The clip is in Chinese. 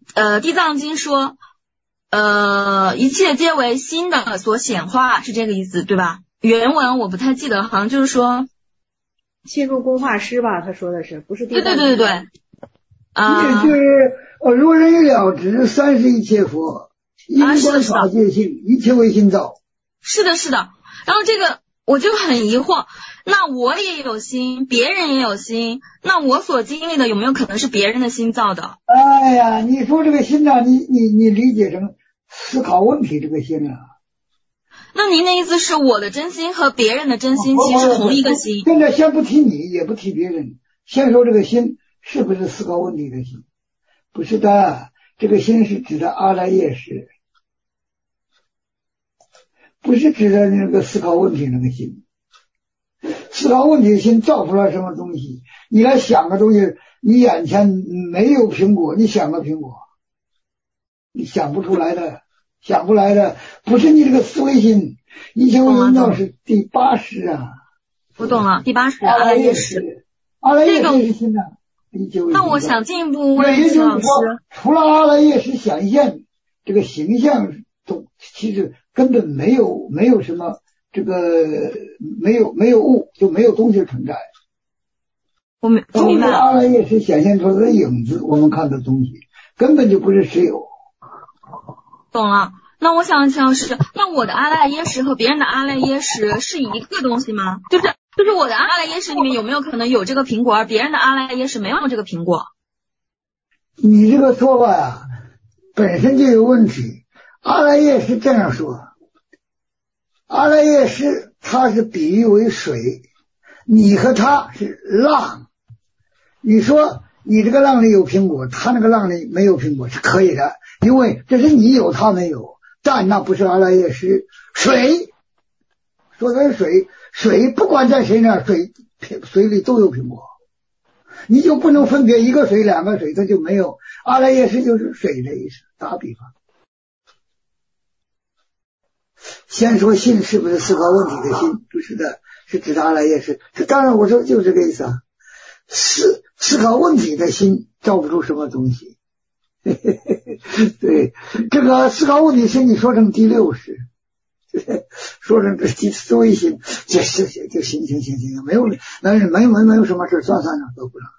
地藏经说，一切皆为心的所显化，是这个意思对吧？原文我不太记得，好像就是说心如工画师吧，他说的是，不是地藏经。 对， 也就是如人以了知，三世一切佛，因观法界性，一切为心造。 是的。然后这个我就很疑惑，那我也有心，别人也有心，那我所经历的有没有可能是别人的心造的？ 哎呀，你说这个心呢，你理解成思考问题这个心啊。 那您的意思是我的真心和别人的真心其实是同一个心？ 现在先不提你，也不提别人，先说这个心是不是思考问题的心？不是的，这个心是指的阿赖耶识，不是指的那个思考问题那个心。思考问题的心造出来什么东西？你来想个东西，你眼前没有苹果，你想个苹果，你想不出来的，不是你这个思维心。一切为心造是第八识啊。 我懂了，第八识阿赖耶识。 阿赖耶识是心的。 那我想进一步问秦老师， 除了阿赖耶识显现这个形象都其实根本没有什么这个没有物，就没有东西存在。 我明白了。 阿赖耶识显现出来的影子，我们看的东西根本就不是实有。 懂了。那我想请老师，那我的阿赖耶识和别人的阿赖耶识是一个东西吗？就是我的阿赖耶识里面有没有可能有这个苹果，而别人的阿赖耶识没有这个苹果？ 你这个说法呀，本身就有问题。阿赖耶识这样说，阿赖耶识它是比喻为水，你和他是浪。你说你这个浪里有苹果，他那个浪里没有苹果是可以的，因为这是你有他没有，但那不是阿赖耶识。水说的是水不管在谁那水里都有苹果，你就不能分别一个水两个水，它就没有。阿赖耶识就是水的意思，打比方。先说心是不是思考问题的心，不是的，是指的阿赖耶识。这当然我说就是这个意思啊。思考问题的心造不出什么东西。对，这个思考问题心你说成第六识，说成这第思维心，这是就行，没有什么事，算了，都不了。